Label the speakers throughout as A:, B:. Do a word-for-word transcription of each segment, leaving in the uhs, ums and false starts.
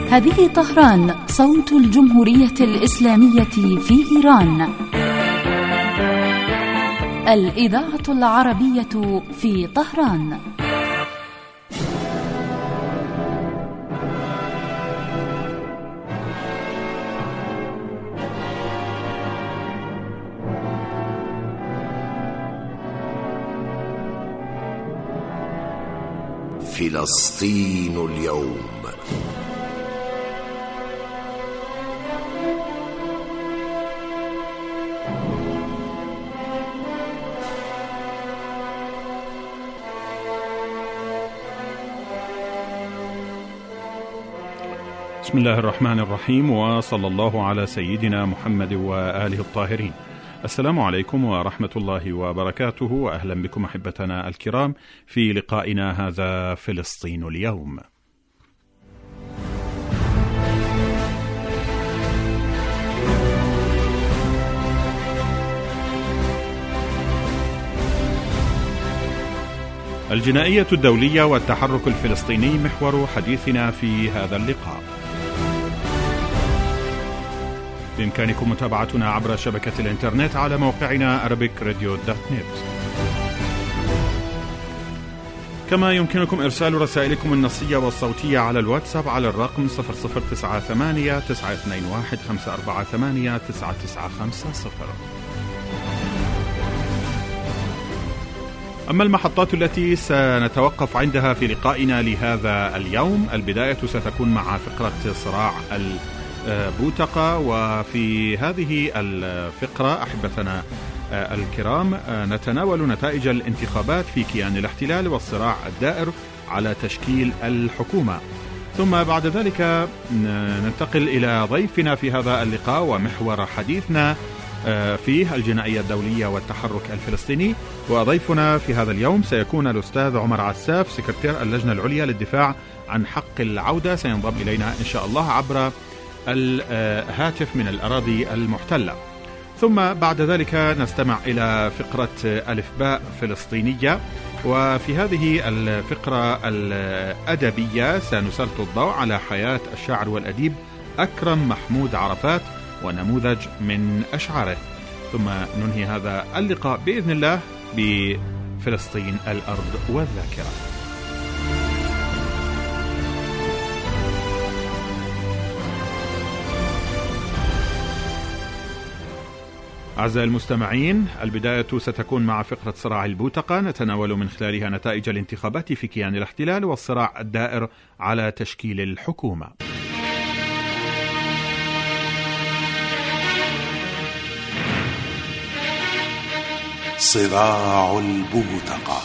A: هذه طهران، صوت الجمهورية الإسلامية في إيران. الإذاعة العربية في طهران.
B: فلسطين اليوم.
C: بسم الله الرحمن الرحيم، وصلى الله على سيدنا محمد وآله الطاهرين. السلام عليكم ورحمة الله وبركاته، وأهلا بكم أحبتنا الكرام في لقائنا هذا فلسطين اليوم. الجنائية الدولية والتحرك الفلسطيني محور حديثنا في هذا اللقاء. بإمكانكم متابعتنا عبر شبكة الإنترنت على موقعنا أرابيك راديو دوت نت، كما يمكنكم إرسال رسائلكم النصية والصوتية على الواتساب على الرقم صفر صفر تسعة ثمانية تسعة اثنين واحد خمسة أربعة ثمانية تسعة تسعة خمسة صفر. أما المحطات التي سنتوقف عندها في لقائنا لهذا اليوم، البداية ستكون مع فقرة صراع البوتقة، وفي هذه الفقرة أحبتنا الكرام نتناول نتائج الانتخابات في كيان الاحتلال والصراع الدائر على تشكيل الحكومة. ثم بعد ذلك ننتقل إلى ضيفنا في هذا اللقاء ومحور حديثنا فيه الجنائية الدولية والتحرك الفلسطيني. وضيفنا في هذا اليوم سيكون الأستاذ عمر عساف، سكرتير اللجنة العليا للدفاع عن حق العودة، سينضم إلينا إن شاء الله عبر الهاتف من الأراضي المحتلة. ثم بعد ذلك نستمع إلى فقرة ألف باء فلسطينية، وفي هذه الفقرة الأدبية سنسلط الضوء على حياة الشاعر والأديب أكرم محمود عرفات ونموذج من أشعاره. ثم ننهي هذا اللقاء بإذن الله بفلسطين الأرض والذاكرة. أعزائي المستمعين، البداية ستكون مع فقرة صراع البوتقة، نتناول من خلالها نتائج الانتخابات في كيان الاحتلال والصراع الدائر على تشكيل الحكومة.
B: صراع البوتقة.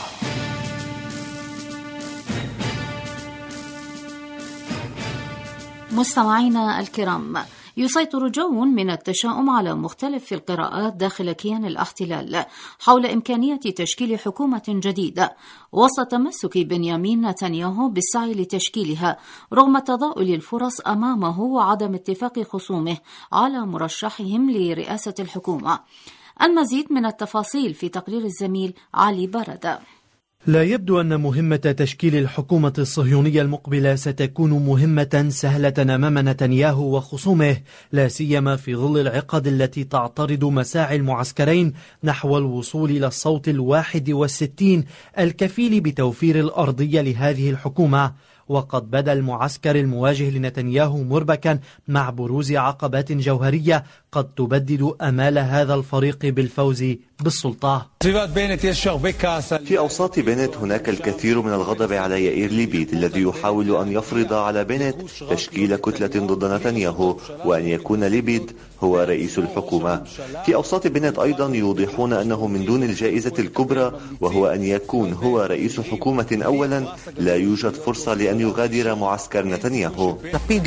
A: مستمعينا الكرام، يسيطر جو من التشاؤم على مختلف القراءات داخل كيان الاحتلال حول إمكانية تشكيل حكومة جديدة وسط تمسك بنيامين نتنياهو بالسعي لتشكيلها رغم تضاؤل الفرص أمامه وعدم اتفاق خصومه على مرشحهم لرئاسة الحكومة. المزيد من التفاصيل في تقرير الزميل علي بردة.
D: لا يبدو أن مهمة تشكيل الحكومة الصهيونية المقبلة ستكون مهمة سهلة أمام نتنياهو وخصومه، لا سيما في ظل العقد التي تعترض مساعي المعسكرين نحو الوصول إلى الصوت الواحد والستين الكفيل بتوفير الأرضية لهذه الحكومة. وقد بدا المعسكر المواجه لنتنياهو مربكا مع بروز عقبات جوهرية قد تبدد أمال هذا الفريق بالفوز بالسلطة.
E: في أوساط بنت هناك الكثير من الغضب على يائير ليبيد الذي يحاول أن يفرض على بنت تشكيل كتلة ضد نتنياهو وأن يكون ليبيد هو رئيس الحكومة. في أوساط بنت أيضا يوضحون أنه من دون الجائزة الكبرى وهو أن يكون هو رئيس حكومة أولا لا يوجد فرصة لأن يغادر معسكر نتنياهو.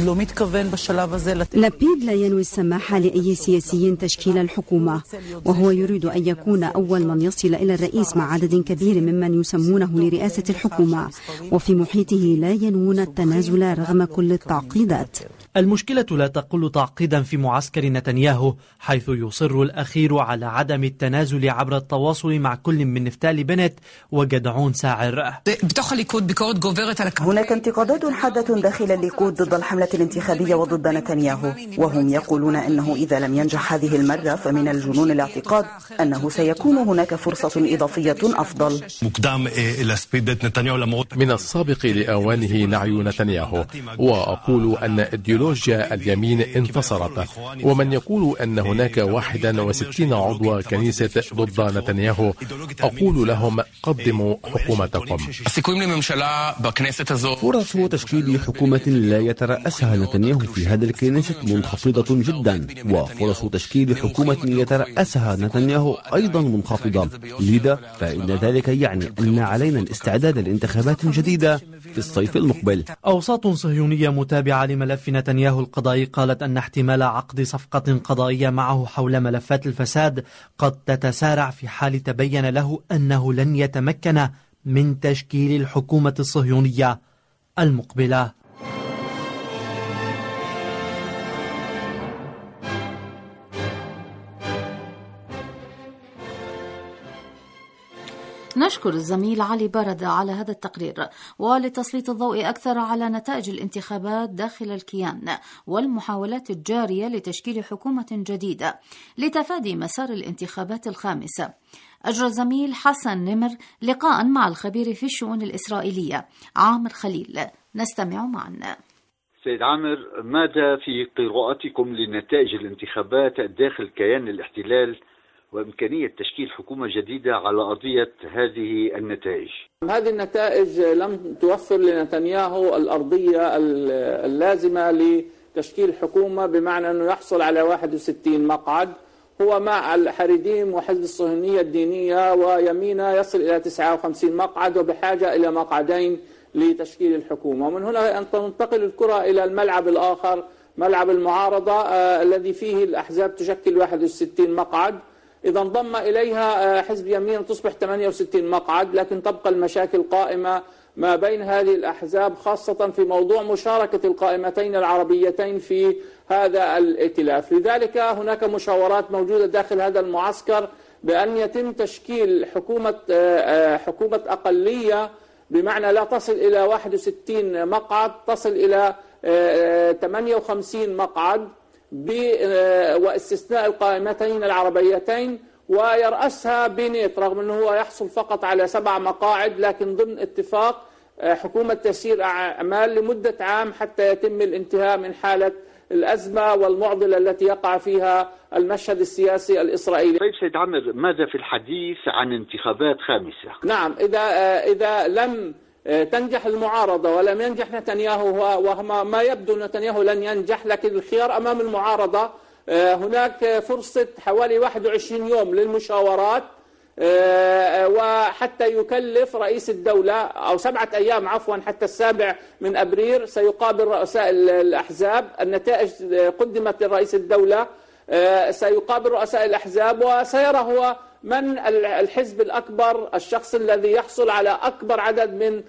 F: لبيد لا ينوي السماح لأي سياسي تشكيل الحكومة، وهو يريد أن يكون أول من يصل إلى الرئيس مع عدد كبير ممن يسمونه لرئاسة الحكومة، وفي محيطه لا ينوون التنازل رغم كل التعقيدات.
D: المشكلة لا تقل تعقيدا في معسكر نتنياهو، حيث يصر الأخير على عدم التنازل عبر التواصل مع كل من نفتالي بنت وجدعون ساعر.
G: هناك انتقادات حادة داخل الليكود ضد الحملة الانتخابية وضد نتنياهو، وهم يقولون أنه إذا لم ينجح هذه المرة فمن الجنون الاعتقاد أنه سيكون هناك فرصة إضافية أفضل.
H: من السابق لأوانه نعي نتنياهو، وأقول أن إيديولوجيا اليمين انتصرت، ومن يقول أن هناك واحد وستين عضو كنيسة ضد نتنياهو أقول لهم قدموا حكومتكم.
I: فرص تشكيل حكومة لا يترأسها نتنياهو في هذا الكنيسة منخفضة جدا، وفرص تشكيل حكومة يترأسها نتنياهو أيضا منخفضة، لذا فإن ذلك يعني أن علينا الاستعداد لانتخابات جديدة في الصيف المقبل.
D: أوساط صهيونية متابعة لملف نتنياهو القضائي قالت أن احتمال عقد صفقة قضائية معه حول ملفات الفساد قد تتسارع في حال تبين له أنه لن يتمكن من تشكيل الحكومة الصهيونية المقبلة.
A: نشكر الزميل علي بردة على هذا التقرير. ولتسليط الضوء أكثر على نتائج الانتخابات داخل الكيان والمحاولات الجارية لتشكيل حكومة جديدة لتفادي مسار الانتخابات الخامسة، أجرى الزميل حسن نمر لقاء مع الخبير في الشؤون الإسرائيلية عامر خليل، نستمع معا.
J: سيد عامر، ماذا في قراءتكم لنتائج الانتخابات داخل كيان الاحتلال وإمكانية تشكيل حكومة جديدة على أرضية هذه النتائج؟
K: هذه النتائج لم توفر لنتنياهو الأرضية اللازمة لتشكيل حكومة، بمعنى أنه يحصل على واحد وستين مقعد. هو مع الحريديم وحزب الصهيونية الدينية ويمينة يصل إلى تسعة وخمسين مقعد، وبحاجة إلى مقعدين لتشكيل الحكومة. ومن هنا أن تنتقل الكرة إلى الملعب الآخر، ملعب المعارضة آه الذي فيه الأحزاب تشكل واحد وستين مقعد. إذا انضم إليها حزب يمين تصبح ثمانية وستين مقعد، لكن تبقى المشاكل قائمة ما بين هذه الأحزاب، خاصة في موضوع مشاركة القائمتين العربيتين في هذا الائتلاف. لذلك هناك مشاورات موجودة داخل هذا المعسكر بأن يتم تشكيل حكومة حكومة أقلية، بمعنى لا تصل إلى واحد وستين مقعد، تصل إلى ثمانية وخمسين مقعد واستثناء القائمتين العربيتين، ويرأسها بنيت، رغم أنه هو يحصل فقط على سبع مقاعد، لكن ضمن اتفاق حكومة تسيير أعمال لمدة عام حتى يتم الانتهاء من حالة الأزمة والمعضلة التي يقع فيها المشهد السياسي الإسرائيلي.
J: طيب سيد عامر، ماذا في الحديث عن انتخابات خامسة؟
K: نعم، إذا إذا لم تنجح المعارضة ولم ينجح نتنياهو، وما يبدو نتنياهو لن ينجح، لكن الخيار أمام المعارضة. هناك فرصة حوالي واحد وعشرين يوم للمشاورات، وحتى يكلف رئيس الدولة، أو سبعة أيام عفوا حتى السابع من أبريل سيقابل رؤساء الأحزاب. النتائج قدمت لرئيس الدولة، سيقابل رؤساء الأحزاب وسيرى هو من الحزب الأكبر، الشخص الذي يحصل على أكبر عدد من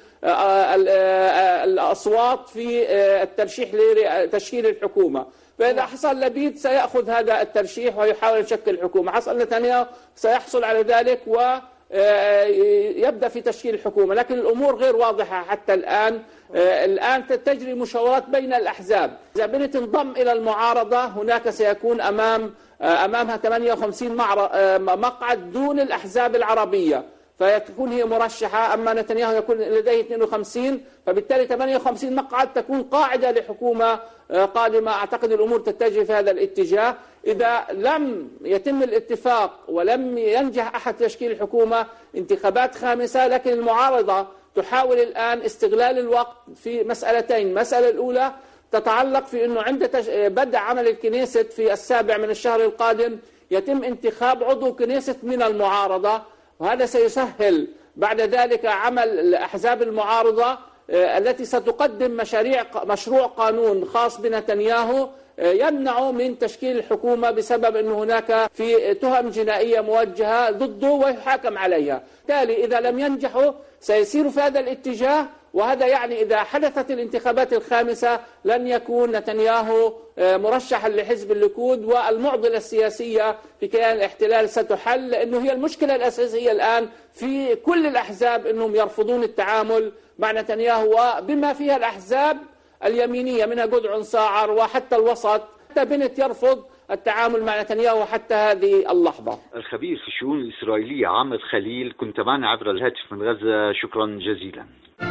K: الأصوات في الترشيح لتشكيل الحكومة. فإذا حصل لبيد سيأخذ هذا الترشيح ويحاول يشكل الحكومة، حصل نتنياهو سيحصل على ذلك ويبدأ في تشكيل الحكومة. لكن الأمور غير واضحة حتى الآن. الآن تجري مشاورات بين الأحزاب. إذا بنت انضم إلى المعارضة هناك سيكون أمام أمامها ثمانية وخمسين مقعد دون الأحزاب العربية، فتكون هي مرشحة. أما نتنياهو يكون لديه اثنين وخمسين، فبالتالي ثمانية وخمسين مقعد تكون قاعدة لحكومة قادمة. أعتقد الأمور تتجه في هذا الاتجاه. إذا لم يتم الاتفاق ولم ينجح أحد تشكيل الحكومة، انتخابات خامسة. لكن المعارضة تحاول الآن استغلال الوقت في مسألتين. المسألة الأولى تتعلق في أنه عند بدء عمل الكنيست في السابع من الشهر القادم يتم انتخاب عضو كنيست من المعارضة، وهذا سيسهل بعد ذلك عمل أحزاب المعارضة التي ستقدم مشاريع مشروع قانون خاص بنتنياهو يمنع من تشكيل الحكومة بسبب أن هناك في تهم جنائية موجهة ضده ويحاكم عليها. بالتالي إذا لم ينجحوا سيسيروا في هذا الاتجاه، وهذا يعني إذا حدثت الانتخابات الخامسة لن يكون نتنياهو مرشحا لحزب الليكود، والمعضلة السياسية في كيان الاحتلال ستحل، لأنه هي المشكلة الأساسية الآن في كل الأحزاب أنهم يرفضون التعامل مع نتنياهو، وبما فيها الأحزاب اليمينية منها جدع صاعر وحتى الوسط. حتى بنت يرفض التعامل مع نتنياهو حتى هذه اللحظة.
J: الخبير في الشؤون الإسرائيلية عامر خليل، كنت معنا عبر الهاتف من غزة، شكرا جزيلا.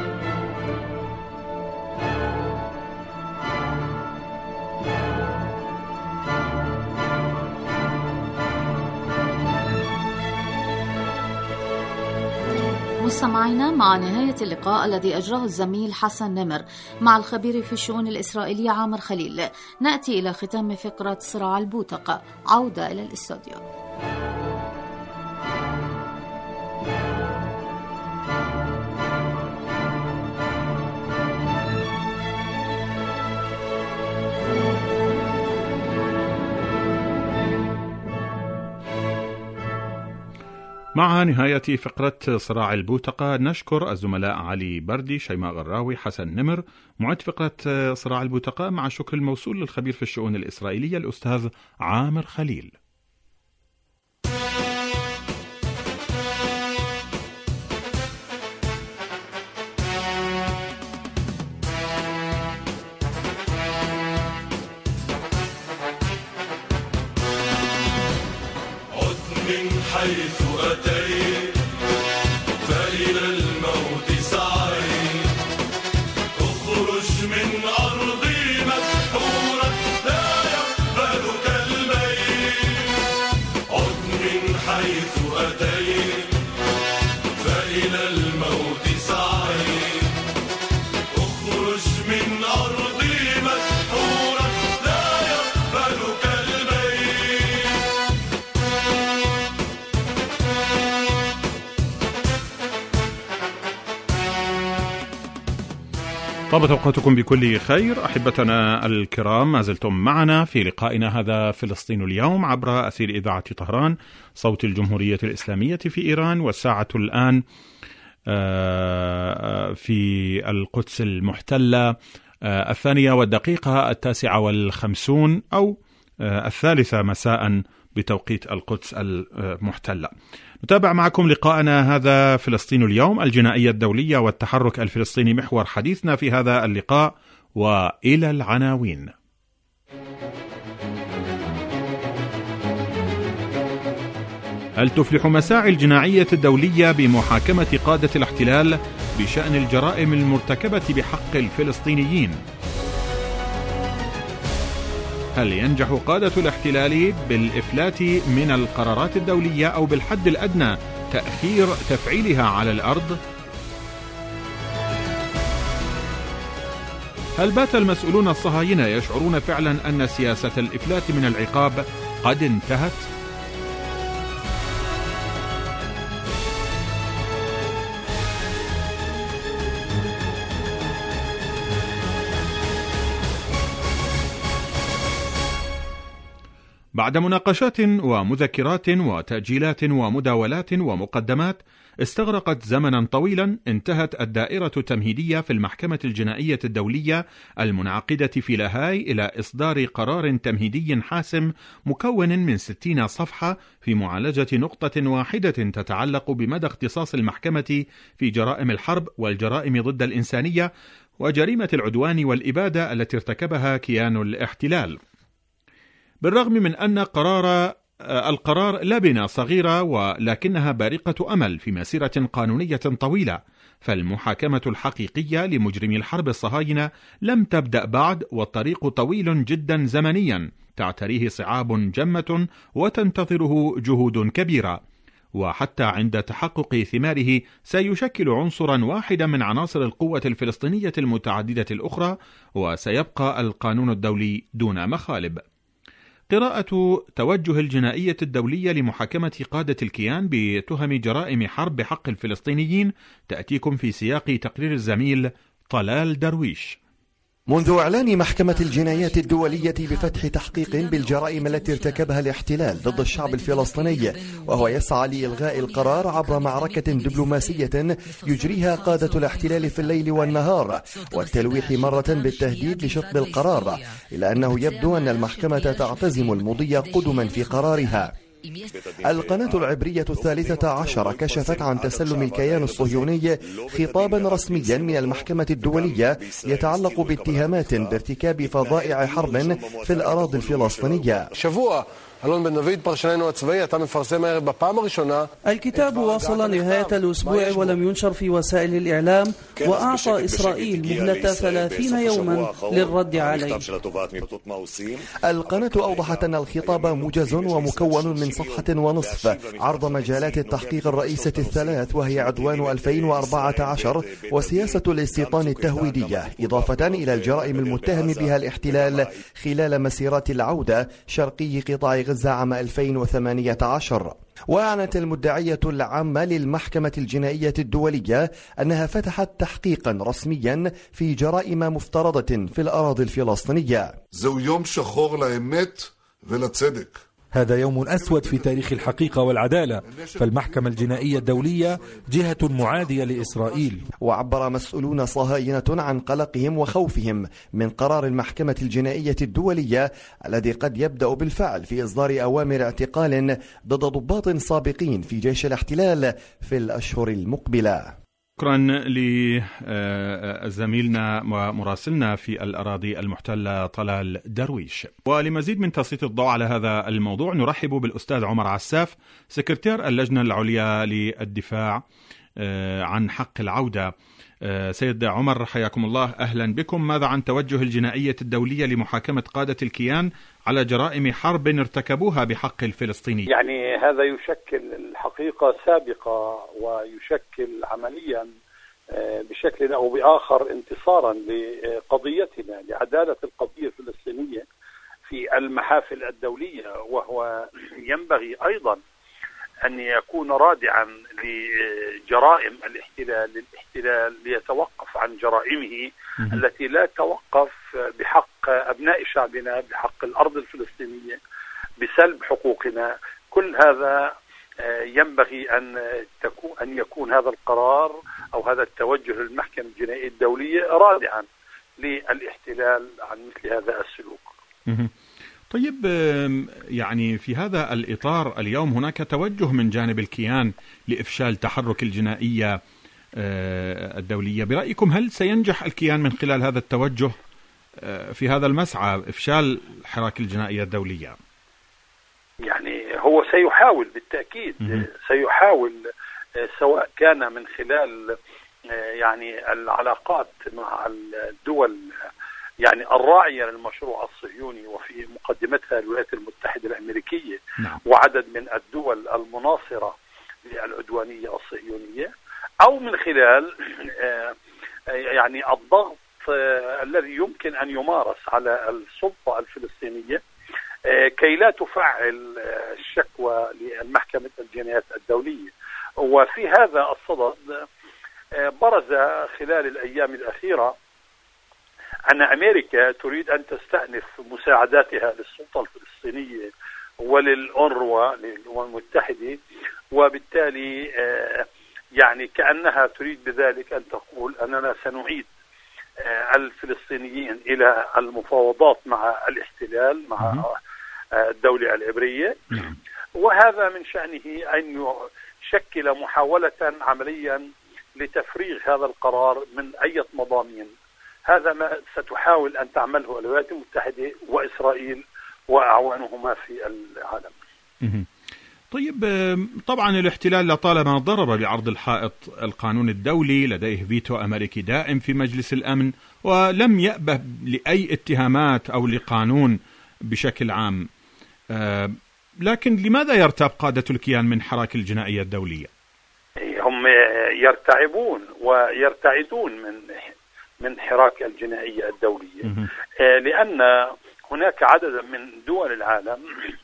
A: مستمعينا، مع نهاية اللقاء الذي أجراه الزميل حسن نمر مع الخبير في الشؤون الإسرائيلية عامر خليل، نأتي إلى ختام فقرة صراع البوتقة. عودة إلى الاستوديو.
C: مع نهاية فقرة صراع البوتقة نشكر الزملاء علي بردي، شيماء غراوي، حسن نمر. معد فقرة صراع البوتقة مع شكر الموصول للخبير في الشؤون الإسرائيلية الأستاذ عامر خليل.
L: حيث أتيت فإلى الموت سعيت، اخرج من أرضي مسحورا لا يقبلك الميت. عد من حيث أتيت فإلى الموت سعيت، اخرج من أرضي مسحورا لا يقبلك الميت.
C: طابت أوقاتكم بكل خير. أحبتنا الكرام، ما زلتم معنا في لقائنا هذا فلسطين اليوم عبر أثير إذاعة طهران صوت الجمهورية الإسلامية في إيران، والساعة الآن في القدس المحتلة الثانية والدقيقة التاسعة والخمسون أو الثالثة مساء بتوقيت القدس المحتلة. نتابع معكم لقاءنا هذا فلسطين اليوم، الجنائية الدولية والتحرك الفلسطيني محور حديثنا في هذا اللقاء، وإلى العناوين. هل تفلح مساعي الجنائية الدولية بمحاكمة قادة الاحتلال بشأن الجرائم المرتكبة بحق الفلسطينيين؟ هل ينجح قادة الاحتلال بالإفلات من القرارات الدولية أو بالحد الأدنى تأخير تفعيلها على الأرض؟ هل بات المسؤولون الصهاينة يشعرون فعلا أن سياسة الإفلات من العقاب قد انتهت؟ بعد مناقشات ومذكرات وتأجيلات ومداولات ومقدمات استغرقت زمنا طويلا، انتهت الدائرة التمهيدية في المحكمة الجنائية الدولية المنعقدة في لاهاي إلى إصدار قرار تمهيدي حاسم مكون من ستين صفحة في معالجة نقطة واحدة تتعلق بمدى اختصاص المحكمة في جرائم الحرب والجرائم ضد الإنسانية وجريمة العدوان والإبادة التي ارتكبها كيان الاحتلال. بالرغم من أن قرار القرار لبنة صغيرة ولكنها بارقة أمل في مسيرة قانونية طويلة، فالمحاكمة الحقيقية لمجرمي الحرب الصهاينة لم تبدأ بعد، والطريق طويل جدا زمنيا تعتريه صعاب جمة وتنتظره جهود كبيرة، وحتى عند تحقق ثماره سيشكل عنصرا واحدا من عناصر القوة الفلسطينية المتعددة الأخرى، وسيبقى القانون الدولي دون مخالب. قراءة توجه الجنائية الدولية لمحاكمة قادة الكيان بتهم جرائم حرب بحق الفلسطينيين تأتيكم في سياق تقرير الزميل طلال درويش.
M: منذ إعلان محكمة الجنايات الدولية بفتح تحقيق بالجرائم التي ارتكبها الاحتلال ضد الشعب الفلسطيني، وهو يسعى لإلغاء القرار عبر معركة دبلوماسية يجريها قادة الاحتلال في الليل والنهار، والتلويح مرة بالتهديد لشطب القرار، إلا أنه يبدو أن المحكمة تعتزم المضي قدما في قرارها. القناة العبرية الثالثة عشر كشفت عن تسلم الكيان الصهيوني خطابا رسميا من المحكمة الدولية يتعلق باتهامات بارتكاب فظائع حرب في الأراضي الفلسطينية.
N: الكتاب وصل نهاية الأسبوع ولم ينشر في وسائل الإعلام، وأعطى إسرائيل مهلة ثلاثين يوما للرد عليه.
M: القناة أوضحت أن الخطاب موجز ومكون من صفحة ونصف عرض مجالات التحقيق الرئيسة الثلاث، وهي عدوان ألفين وأربعة عشر وسياسة الاستيطان التهويدية، إضافة إلى الجرائم المتهم بها الاحتلال خلال مسيرات العودة شرقي قطاع غزة عام ألفين وثمانية عشر. وأعلنت المدعية العامة للمحكمة الجنائية الدولية أنها فتحت تحقيقا رسميا في جرائم مفترضة في الأراضي الفلسطينية.
O: زو يوم شخور لأمت ولصدق.
P: هذا يوم أسود في تاريخ الحقيقة والعدالة، فالمحكمة الجنائية الدولية جهة معادية لإسرائيل.
M: وعبر مسؤولون صهاينة عن قلقهم وخوفهم من قرار المحكمة الجنائية الدولية الذي قد يبدأ بالفعل في إصدار أوامر اعتقال ضد ضباط سابقين في جيش الاحتلال في الأشهر المقبلة.
C: شكرا لزميلنا ومراسلنا في الأراضي المحتلة طلال درويش. ولمزيد من تسليط الضوء على هذا الموضوع نرحب بالأستاذ عمر عساف، سكرتير اللجنة العليا للدفاع عن حق العودة. سيد عمر حياكم الله، أهلا بكم. ماذا عن توجه الجنائية الدولية لمحاكمة قادة الكيان على جرائم حرب ارتكبوها بحق الفلسطيني؟
Q: يعني هذا يشكل الحقيقة سابقة ويشكل عمليا بشكل أو بآخر انتصارا لقضيتنا لعدالة القضية الفلسطينية في المحافل الدولية، وهو ينبغي أيضا أن يكون رادعا لجرائم الاحتلال للاحتلال ليتوقف عن جرائمه التي لا توقف بحق أبناء شعبنا، بحق الأرض الفلسطينية، بسلب حقوقنا. كل هذا ينبغي أن تكون أن يكون هذا القرار أو هذا التوجه للمحكمة الجنائية الدولية رادعا للاحتلال عن مثل هذا السلوك.
C: طيب، يعني في هذا الإطار اليوم هناك توجه من جانب الكيان لإفشال تحرك الجنائية الدولية. برأيكم هل سينجح الكيان من خلال هذا التوجه في هذا المسعى إفشال حراك الجنائية الدولية؟
Q: يعني هو سيحاول بالتأكيد، سيحاول سواء كان من خلال يعني العلاقات مع الدول يعني الراعية للمشروع الصهيوني وفي مقدمتها الولايات المتحدة الأمريكية، نعم. وعدد من الدول المناصرة للعدوانية الصهيونية، أو من خلال يعني الضغط الذي يمكن أن يمارس على السلطة الفلسطينية كي لا تفعل الشكوى للمحكمة الجنايات الدولية. وفي هذا الصدد برز خلال الأيام الأخيرة أن أمريكا تريد أن تستأنف مساعداتها للسلطة الفلسطينية وللأونروا للأمم المتحدة، وبالتالي يعني كأنها تريد بذلك أن تقول أننا سنعيد الفلسطينيين إلى المفاوضات مع الاحتلال، مع الدولة العبرية، وهذا من شأنه أن يشكل محاولة عمليا لتفريغ هذا القرار من أي مضامين. هذا ما ستحاول أن تعمله الولايات المتحدة وإسرائيل وأعوانهما في العالم.
C: طيب، طبعا الاحتلال لطالما ضرب بعرض الحائط القانون الدولي، لديه فيتو أمريكي دائم في مجلس الأمن، ولم يأبه لأي اتهامات أو لقانون بشكل عام. لكن لماذا يرتاب قادة الكيان من حراك الجنائية الدولية؟
Q: هم يرتعبون ويرتعدون من من حراك الجنائية الدولية، لأن هناك عدد من دول العالم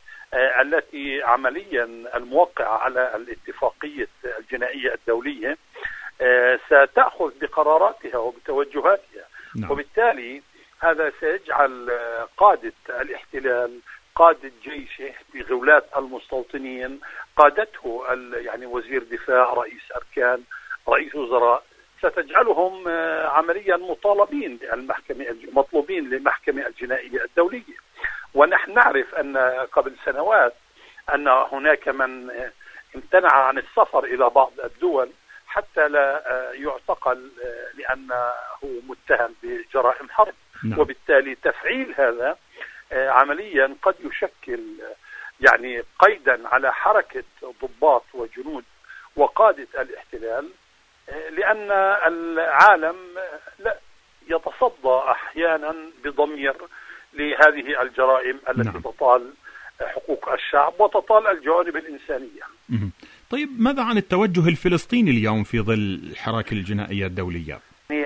Q: التي عمليا الموقعة على الاتفاقية الجنائية الدولية ستأخذ بقراراتها وبتوجهاتها، نعم. وبالتالي هذا سيجعل قادة الاحتلال، قادة جيشه بغولات المستوطنين، قادته يعني وزير دفاع، رئيس أركان، رئيس وزراء، ستجعلهم عمليا مطالبين للمحكمة، مطلوبين للمحكمة الجنائية الدولية. ونحن نعرف أن قبل سنوات أن هناك من امتنع عن السفر إلى بعض الدول حتى لا يعتقل لأنه متهم بجرائم حرب. نعم. وبالتالي تفعيل هذا عمليا قد يشكل يعني قيدا على حركة ضباط وجنود وقادة الاحتلال، لأن العالم لا يتصدى أحيانا بضمير لهذه الجرائم التي نعم. تطال حقوق الشعب وتطال الجوانب الإنسانية.
C: مه. طيب ماذا عن التوجه الفلسطيني اليوم في ظل الحراك الجنائية الدولية؟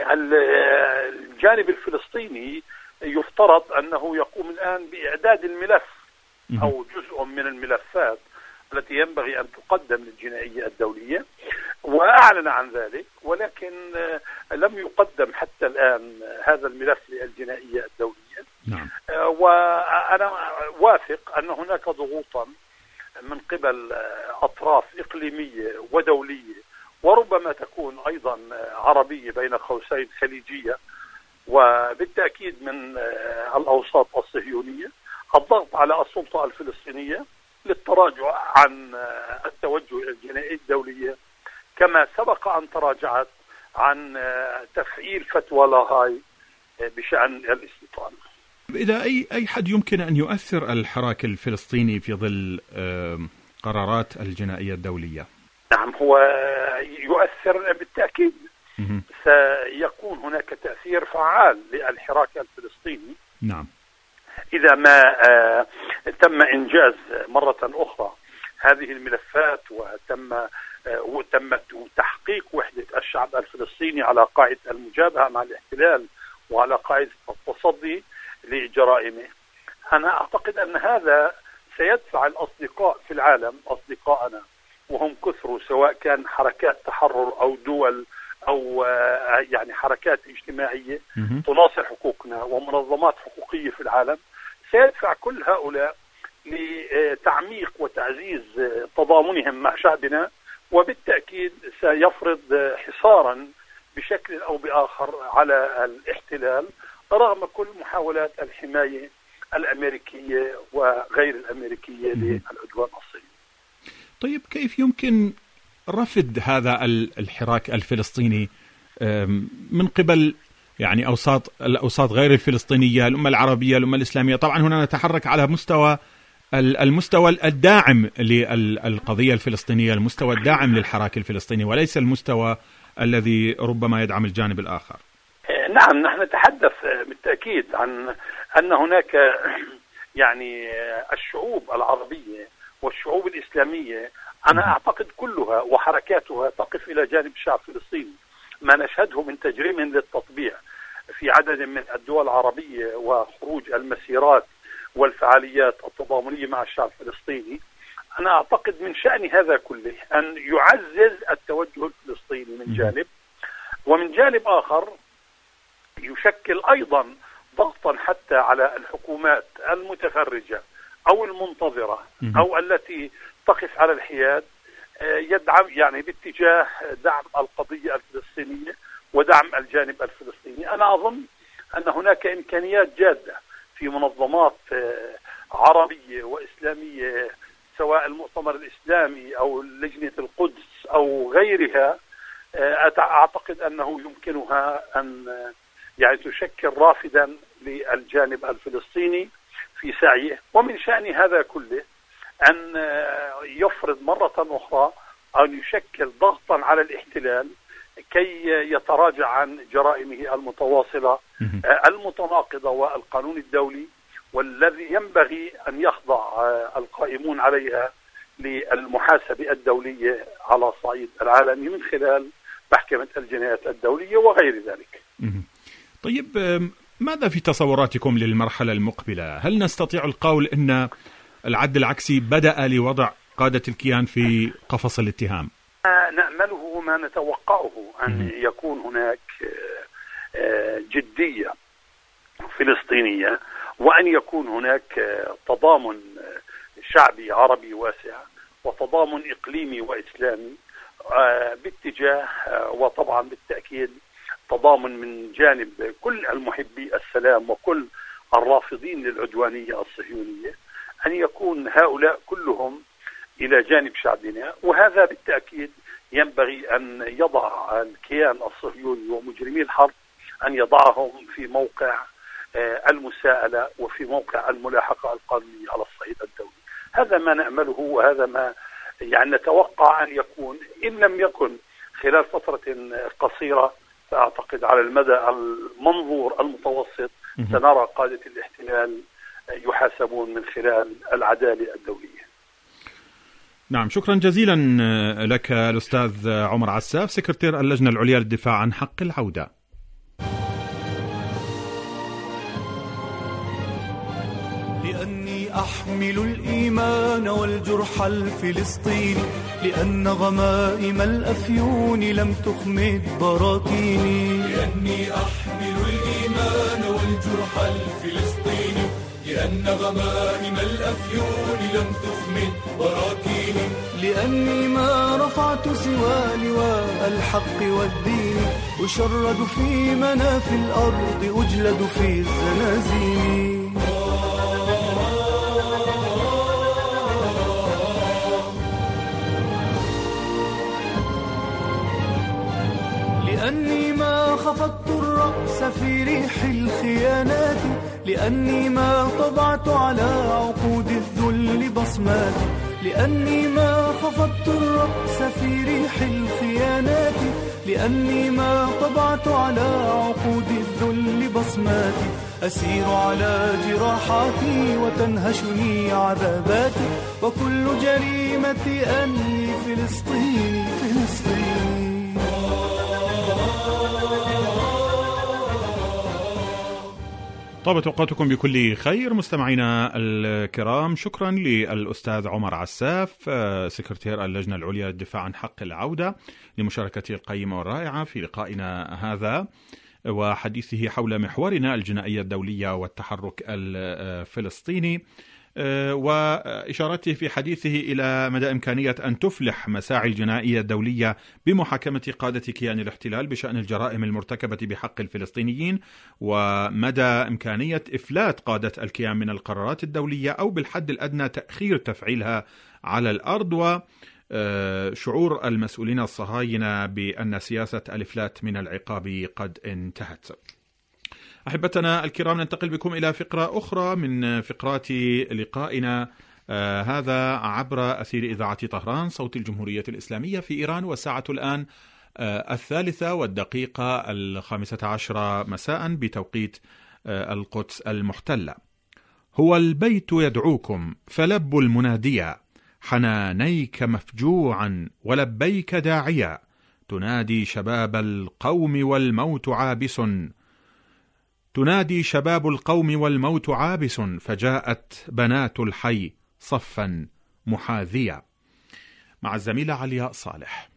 Q: الجانب الفلسطيني يفترض أنه يقوم الآن بإعداد الملف أو جزء من الملفات التي ينبغي أن تقدم للجنائية الدولية، وأعلن عن ذلك، ولكن لم يقدم حتى الآن هذا الملف للجنائية الدولية. نعم. وأنا واثق أن هناك ضغوطا من قبل أطراف إقليمية ودولية وربما تكون أيضا عربية بين قوسين خليجية، وبالتأكيد من الأوساط الصهيونية، الضغط على السلطة الفلسطينية للتراجع عن التوجه إلى الجنائية الدولية، كما سبق أن تراجعت عن تفعيل فتوى لاهاي بشأن الاستيطان.
C: إذا أي أي حد يمكن أن يؤثر الحراك الفلسطيني في ظل قرارات الجنائية الدولية؟
Q: نعم، هو يؤثر بالتأكيد. م- سيكون هناك تأثير فعال للحراك الفلسطيني.
C: نعم.
Q: إذا ما تم إنجاز مرة أخرى هذه الملفات وتم وتم تحقيق وحدة الشعب الفلسطيني على قاعدة المجابهة مع الاحتلال وعلى قاعدة التصدي لجرائمه، أنا أعتقد أن هذا سيدفع الأصدقاء في العالم، أصدقائنا وهم كثروا، سواء كان حركات تحرر أو دول أو يعني حركات اجتماعية تناصر حقوقنا ومنظمات حقوقية في العالم، سيدفع كل هؤلاء لتعميق وتعزيز تضامنهم مع شعبنا، وبالتأكيد سيفرض حصارا بشكل أو بآخر على الاحتلال رغم كل محاولات الحماية الأمريكية وغير الأمريكية للعدوان الصهيوني.
C: طيب كيف يمكن رفض هذا الحراك الفلسطيني من قبل يعني أوساط الأوساط غير الفلسطينية، الأمة العربية، الأمة الإسلامية؟ طبعا هنا نتحرك على مستوى المستوى الداعم للقضية الفلسطينية، المستوى الداعم للحراك الفلسطيني، وليس المستوى الذي ربما يدعم الجانب الآخر.
Q: نعم، نحن نتحدث بالتأكيد عن أن هناك يعني الشعوب العربية والشعوب الإسلامية، أنا أعتقد كلها وحركاتها تقف إلى جانب الشعب الفلسطيني. ما نشهده من تجريم للتطبيع في عدد من الدول العربية وخروج المسيرات والفعاليات التضامنية مع الشعب الفلسطيني، أنا أعتقد من شأن هذا كله أن يعزز التوجه الفلسطيني من جانب، ومن جانب آخر يشكل أيضا ضغطا حتى على الحكومات المتفرجة أو المنتظرة أو التي تقف على الحياد، يدعم يعني باتجاه دعم القضية الفلسطينية ودعم الجانب الفلسطيني. أنا أظن أن هناك إمكانيات جادة في منظمات عربية وإسلامية، سواء المؤتمر الإسلامي أو لجنة القدس أو غيرها، أعتقد أنه يمكنها أن يعني تشكل رافدا للجانب الفلسطيني في سعيه، ومن شأن هذا كله أن يفرض مرة أخرى أن يشكل ضغطا على الاحتلال كي يتراجع عن جرائمه المتواصلة المتناقضة والقانون الدولي، والذي ينبغي أن يخضع القائمون عليها للمحاسبة الدولية على صعيد العالمي من خلال محكمة الجنايات الدولية وغير ذلك.
C: طيب ماذا في تصوراتكم للمرحلة المقبلة؟ هل نستطيع القول أن العد العكسي بدأ لوضع قادة الكيان في قفص الاتهام؟
Q: نأمله وما نتوقعه أن يكون هناك جدية فلسطينية، وأن يكون هناك تضامن شعبي عربي واسع وتضامن إقليمي وإسلامي باتجاه، وطبعا بالتأكيد تضامن من جانب كل المحبي السلام وكل الرافضين للعدوانية الصهيونية، أن يكون هؤلاء كلهم إلى جانب شعبنا. وهذا بالتأكيد ينبغي أن يضع الكيان الصهيوني ومجرمي الحرب أن يضعهم في موقع المساءلة وفي موقع الملاحقة القانونية على الصعيد الدولي. هذا ما نأمله وهذا ما يعني نتوقع أن يكون، إن لم يكن خلال فترة قصيرة فأعتقد على المدى المنظور المتوسط سنرى قادة الاحتلال يحاسبون من خلال العدالة الدولية.
C: نعم، شكرا جزيلا لك الأستاذ عمر عساف، سكرتير اللجنة العليا للدفاع عن حق العودة.
R: لأني أحمل الإيمان والجرح الفلسطيني، لأن غمائم الأفيون لم تخمد براكيني.
L: لأني أحمل الإيمان والجرح الفلسطيني، لأن غمائم الأفيون لم تخمد براكيني.
R: لأني ما رفعت سوى لواء الحق والدين، أشرد في مناف الأرض أجلد في الزنازين. لأني ما خفضت الرأس في ريح الخيانات، لأني ما طبعت على عقود الذل بصماتي. لأني ما خفضت الرأس في ريح الخيانات، لأني ما طبعت على عقود الذل بصماتي. أسير على جراحاتي وتنهشني عذاباتي، وكل جريمتي أني فلسطيني فلسطيني.
C: طابت أوقاتكم بكل خير مستمعينا الكرام. شكرا للأستاذ عمر عساف، سكرتير اللجنة العليا للدفاع عن حق العودة، لمشاركته القيمة والرائعة في لقائنا هذا وحديثه حول محورنا الجنائية الدولية والتحرك الفلسطيني، وإشارته في حديثه إلى مدى إمكانية أن تفلح مساعي الجنائية الدولية بمحاكمة قادة كيان الاحتلال بشأن الجرائم المرتكبة بحق الفلسطينيين، ومدى إمكانية إفلات قادة الكيان من القرارات الدولية أو بالحد الأدنى تأخير تفعيلها على الأرض، وشعور المسؤولين الصهاينة بأن سياسة الإفلات من العقاب قد انتهت. أحبتنا الكرام، ننتقل بكم إلى فقرة أخرى من فقرات لقائنا آه هذا عبر أثير إذاعة طهران صوت الجمهورية الإسلامية في إيران، والساعة الآن آه الثالثة والدقيقة الخامسة عشر مساء بتوقيت آه القدس المحتلة. هو البيت يدعوكم فلبوا المناديا، حنانيك مفجوعا ولبيك داعيا، تنادي شباب القوم والموت عابس، تنادي شباب القوم والموت عابس، فجاءت بنات الحي صفا محاذيا. مع الزميلة علياء صالح.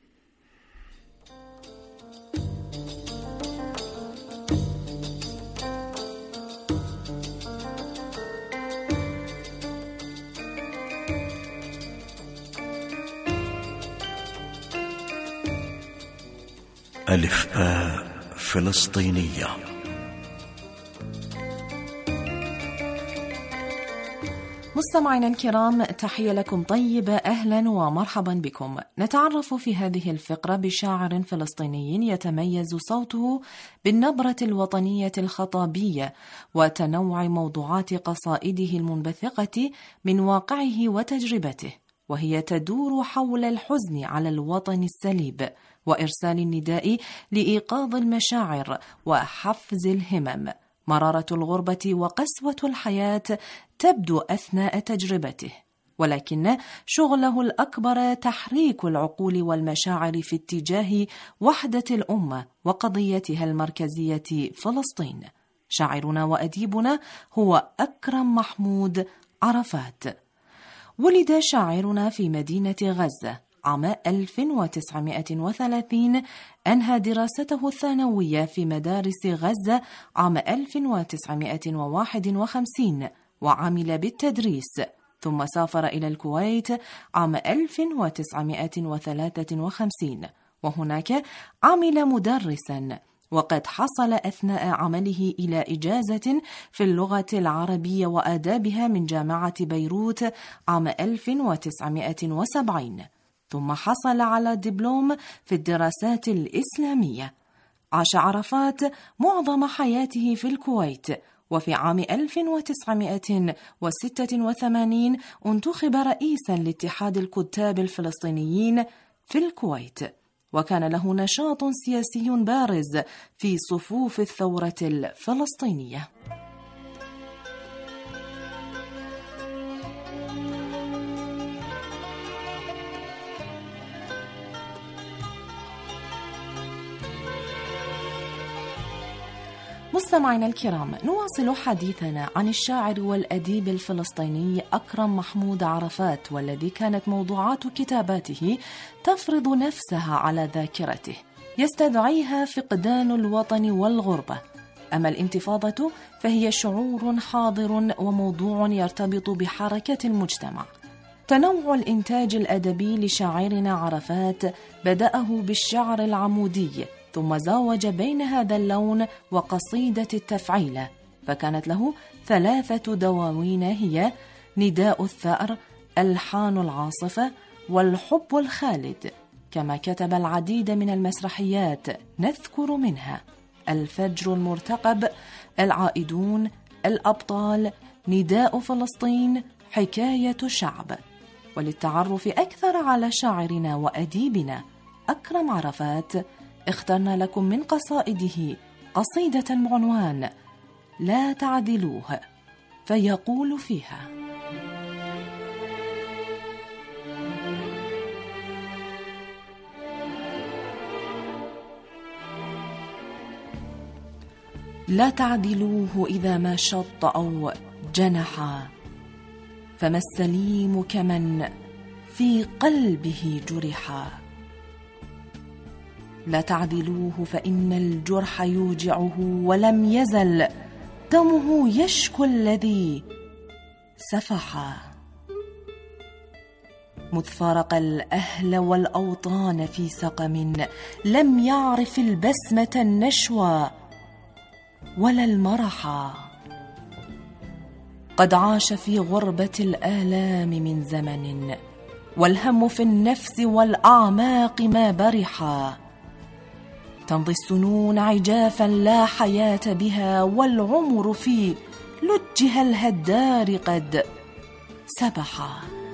B: ألف باء فلسطينية.
S: مستمعينا الكرام، تحية لكم طيبة، أهلا ومرحبا بكم. نتعرف في هذه الفقرة بشاعر فلسطيني يتميز صوته بالنبرة الوطنية الخطابية وتنوع موضوعات قصائده المنبثقة من واقعه وتجربته، وهي تدور حول الحزن على الوطن السليب وإرسال النداء لإيقاظ المشاعر وحفز الهمم. مرارة الغربة وقسوة الحياة تبدو أثناء تجربته، ولكن شغله الأكبر تحريك العقول والمشاعر في اتجاه وحدة الأمة وقضيتها المركزية فلسطين. شاعرنا وأديبنا هو أكرم محمود عرفات. ولد شاعرنا في مدينة غزة، عام ألف وتسعمائة وثلاثين أنهى دراسته الثانوية في مدارس غزة عام ألف وتسعمائة وواحد وخمسين وعمل بالتدريس، ثم سافر إلى الكويت عام ألف وتسعمائة وثلاثة وخمسين وهناك عمل مدرساً، وقد حصل أثناء عمله إلى إجازة في اللغة العربية وآدابها من جامعة بيروت عام ألف وتسعمائة وسبعين، ثم حصل على دبلوم في الدراسات الإسلامية. عاش عرفات معظم حياته في الكويت، وفي عام ألف وتسعمائة وستة وثمانين انتخب رئيسا لاتحاد الكتاب الفلسطينيين في الكويت، وكان له نشاط سياسي بارز في صفوف الثورة الفلسطينية. مستمعينا الكرام، نواصل حديثنا عن الشاعر والأديب الفلسطيني أكرم محمود عرفات، والذي كانت موضوعات كتاباته تفرض نفسها على ذاكرته، يستدعيها فقدان الوطن والغربة. أما الانتفاضة فهي شعور حاضر وموضوع يرتبط بحركة المجتمع. تنوع الإنتاج الأدبي لشاعرنا عرفات بدأه بالشعر العمودي، ثم زاوج بين هذا اللون وقصيدة التفعيلة، فكانت له ثلاثة دواوين هي نداء الثأر، ألحان العاصفة، والحب الخالد، كما كتب العديد من المسرحيات نذكر منها الفجر المرتقب، العائدون، الأبطال، نداء فلسطين، حكاية شعب. وللتعرف أكثر على شاعرنا وأديبنا أكرم عرفات اخترنا لكم من قصائده قصيدة بعنوان لا تعدلوه، فيقول فيها: لا تعدلوه إذا ما شط أو جنحا، فما السليم كمن في قلبه جرحا. لا تعدلوه فإن الجرح يوجعه، ولم يزل دمه يشكو الذي سفحا. مذ فارق الأهل والأوطان في سقم، لم يعرف البسمة النشوى ولا المرحا. قد عاش في غربة الآلام من زمن، والهم في النفس والأعماق ما برحا. تمضي السنون عجافا لا حياة بها، والعمر في لجها الهدار قد سبحا.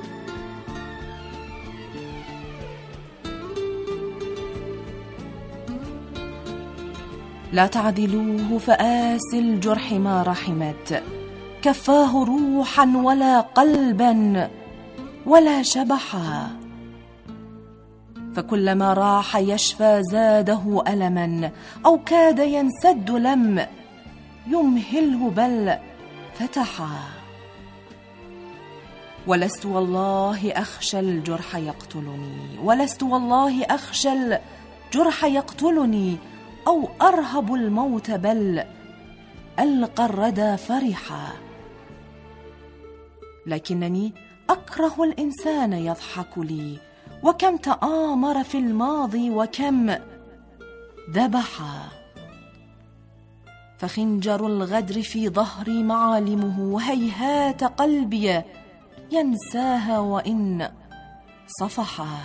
S: لا تعدلوه فآس الجرح ما رحمت، كفاه روحا ولا قلبا ولا شبحا. فكلما راح يشفى زاده ألما، أو كاد ينسد لم يمهله بل فتحا. ولست والله أخشى الجرح يقتلني، ولست والله أخشى الجرح يقتلني، أو أرهب الموت بل ألقى الردى فرحا. لكنني أكره الإنسان يضحك لي، وكم تآمر في الماضي وكم ذبحا. فخنجر الغدر في ظهري معالمه، وهيهات قلبي ينساها وإن صفحا.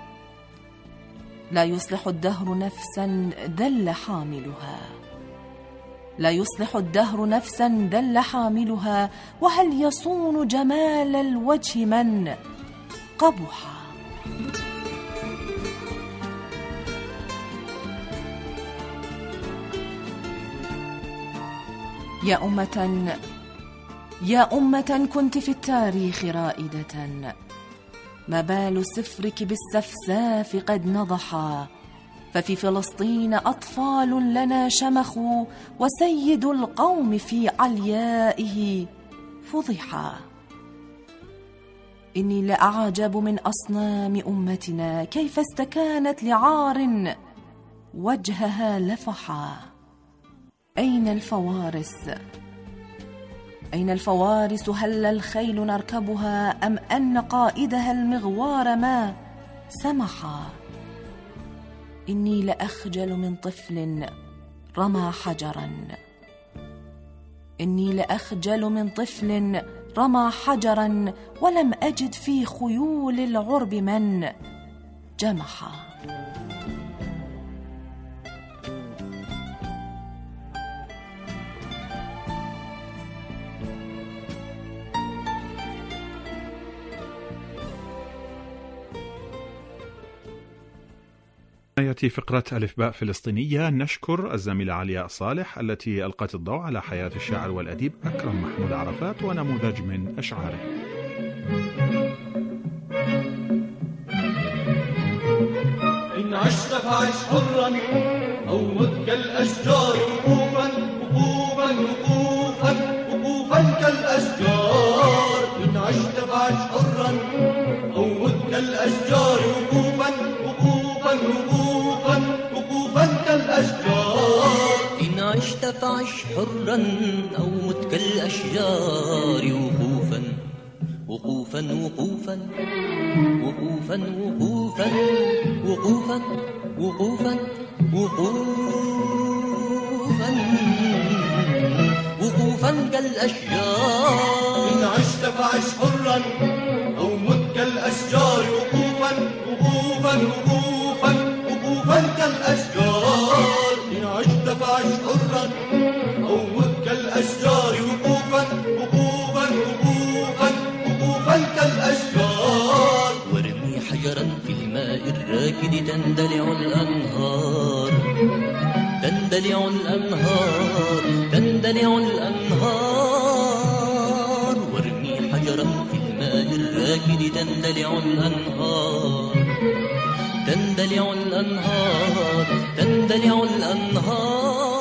S: لا يصلح الدهر نفسا ذل حاملها، لا يصلح الدهر نفسا ذل حاملها، وهل يصون جمال الوجه من قبحا. يا أمة يا أمة كنت في التاريخ رائدة، ما بال سفرك بالسفساف قد نضحا. ففي فلسطين أطفال لنا شمخوا، وسيد القوم في عليائه فضحا. إني لأعجب من أصنام أمتنا كيف استكانت لعار وجهها لفحا. أين الفوارس؟ أين الفوارس؟ هل الخيل نركبها أم أن قائدها المغوار ما سمحا؟ إني لأخجل من طفل رمى حجرا، إني لأخجل من طفل رمى حجرا ولم أجد في خيول العرب من جمحا.
C: نهاية فقرة ألف باء فلسطينية نشكر الزميلة علياء صالح التي ألقت الضوء على حياة الشاعر والأديب أكرم محمود عرفات ونموذج من أشعاره.
L: إن عشت فعش حرا أو مت كالأشجار وقوفا وقوفا وقوفا وقوفا كالأشجار. إن عشت فعش حرا أو مت كالأشجار وقوفا وقوفا وقوفا وقوفا كالأشجار.
T: إن عشت فعش حرا أو مت كالأشجار وقوفا وقوفا وقوفا وقوفا وقوفا وقوفا وقوفا وقوفا وقوفا كالأشجار.
L: إن عشت فعش حرا أو مت كالأشجار وقوفا وقوفا وقوفا وقوفا كالأشجار. إن عشت فعش حرا أو مت كالأشجار وقوفا وقوفا وقوفا وقوفا كالأشجار.
T: وارمي حجرا في الماء الراكد تندلع الأنهار، تندلع الأنهار، تندلع الأنهار. وارمي حجرا في الماء الراكد تندلع الأنهار، تندلع الأنهار، تندلع الأنهار.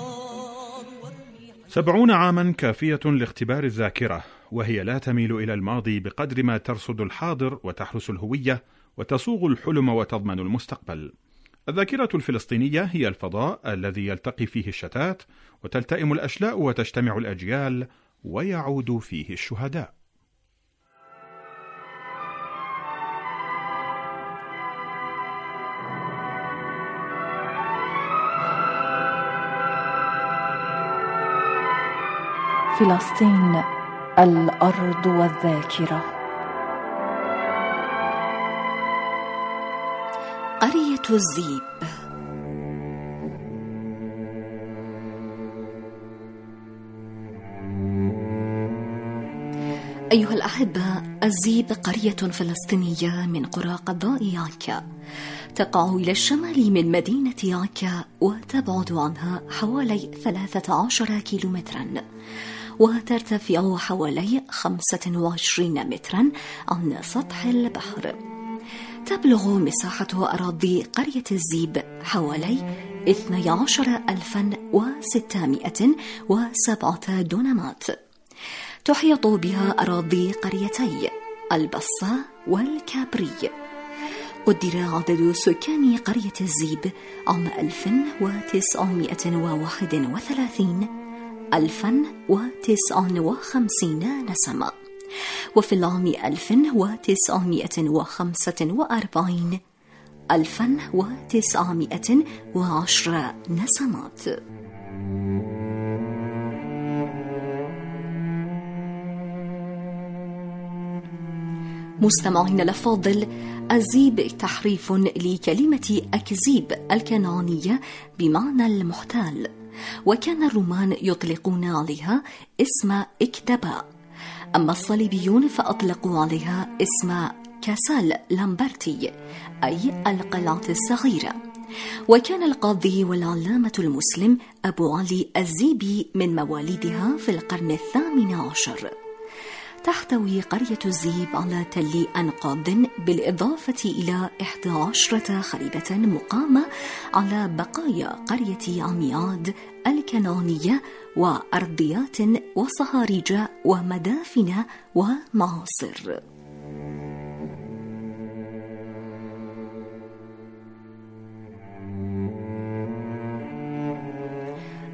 C: سبعون عاما كافية لاختبار الذاكرة، وهي لا تميل إلى الماضي بقدر ما ترصد الحاضر وتحرس الهوية وتصوغ الحلم وتضمن المستقبل. الذاكرة الفلسطينية هي الفضاء الذي يلتقي فيه الشتات وتلتئم الأشلاء وتجتمع الأجيال ويعود فيه الشهداء.
S: فلسطين الأرض والذاكرة.
A: قرية الزيب. أيها الأحبة، الزيب قرية فلسطينية من قرى قضاء عكا، تقع إلى الشمال من مدينة عكا وتبعد عنها حوالي ثلاثة عشر كيلومترا، وترتفع حوالي خمسة وعشرين مترا عن سطح البحر. تبلغ مساحة أراضي قرية الزيب حوالي اثني عشر ألفا وستمائة وسبعة دونمات. تحيط بها أراضي قريتي البصة والكابري. قدر عدد سكان قرية الزيب عام ألف وتسعمائة وواحد وثلاثين ألفا وتسعة وخمسين نسمة، وفي العام ألف وتسعمائة وخمسة وأربعين ألفا وتسعمائة وعشر نسمات. مستمعين الأفاضل، الزيب تحريف لكلمة أكزيب الكنعانية بمعنى المحتال، وكان الرومان يطلقون عليها اسم إكتبا، أما الصليبيون فأطلقوا عليها اسم كاسال لامبرتي أي القلعة الصغيرة. وكان القاضي والعلامة المسلم أبو علي الزيبي من مواليدها في القرن الثامن عشر. تحتوي قرية الزيب على تل أنقاض بالإضافة إلى إحدى عشرة خريبة مقامة على بقايا قرية عمياد الكنعانية وأرضيات وصهاريج ومدافن ومعاصر.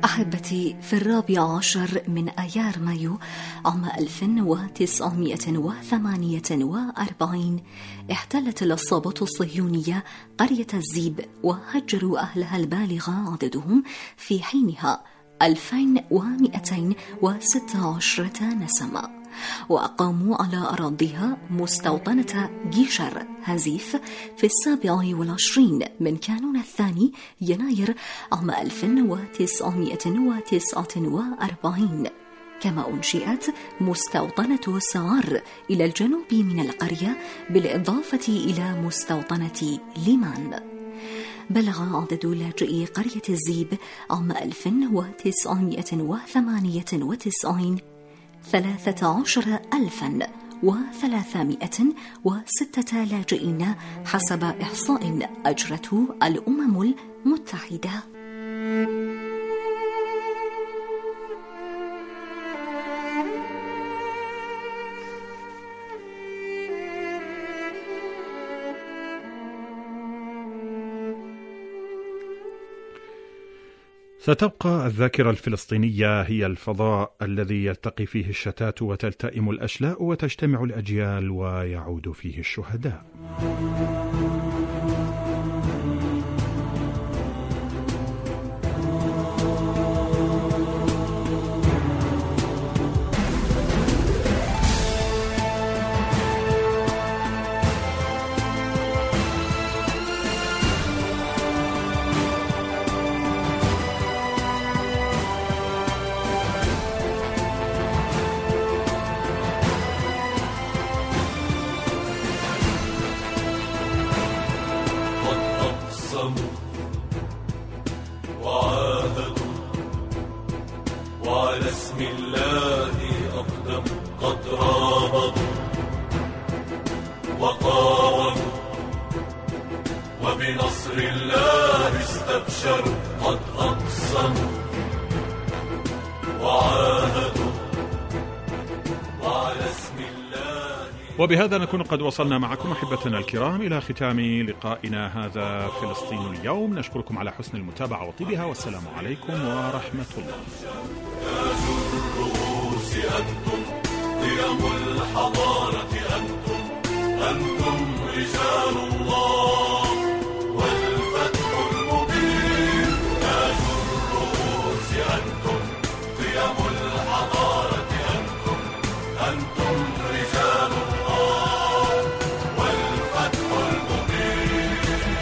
U: أحبتي، في الرابع عشر من أيار مايو عام ألف وتسعمائة وثمانية وأربعين احتلت العصابة الصهيونية قرية الزيب وهجروا أهلها البالغ عددهم في حينها ألفين ومئتين وستة عشر نسمة، وأقاموا على أراضيها مستوطنة جيشر هزيف في السابع والعشرين من كانون الثاني يناير عام ألف وتسعمائة وتسعة وأربعين. كما أنشئت مستوطنة سعار إلى الجنوب من القرية بالإضافة إلى مستوطنة ليمان. بلغ عدد لاجئي قرية الزيب عام ألف وتسعمائة وثمانية وتسعين ثلاثة عشر ألفا وثلاثمائة وستة لاجئين حسب إحصاء أجرته الأمم المتحدة.
C: ستبقى الذاكرة الفلسطينية هي الفضاء الذي يلتقي فيه الشتات وتلتئم الأشلاء وتجتمع الأجيال ويعود فيه الشهداء.
L: وعلى اسم الله أقدم قد رابطوا وقاوموا وبنصر الله استبشروا قد أقسموا وعاهدوا وعلى اسم الله.
C: وبهذا نكون قد وصلنا معكم أحبتنا الكرام إلى ختام لقائنا هذا فلسطين اليوم. نشكركم على حسن المتابعة وطيبها، والسلام عليكم ورحمة الله.
L: تاج الرؤوس أنتم، قيم الحضارة أنتم، أنتم رجال الله والفتح المبين. تاج الرؤوس أنتم، قيم الحضارة أنتم، أنتم رجال الله والفتح المبين.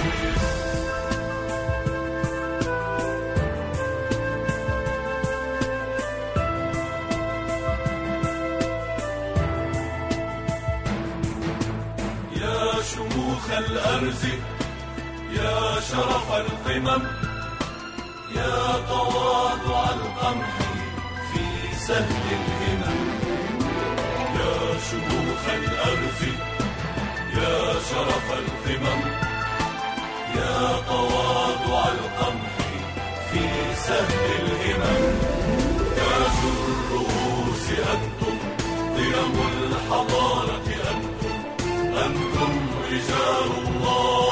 L: يا شموخ الأرز، يا شرف القمم، يا تواضع القمح في سهل الهمم. يا شموخ الأرز، يا شرف القمم، يا تواضع القمح في سهل الهمم. تاج الرؤوس أنتم، قيم الحضارة أنتم، أنتم رجال الله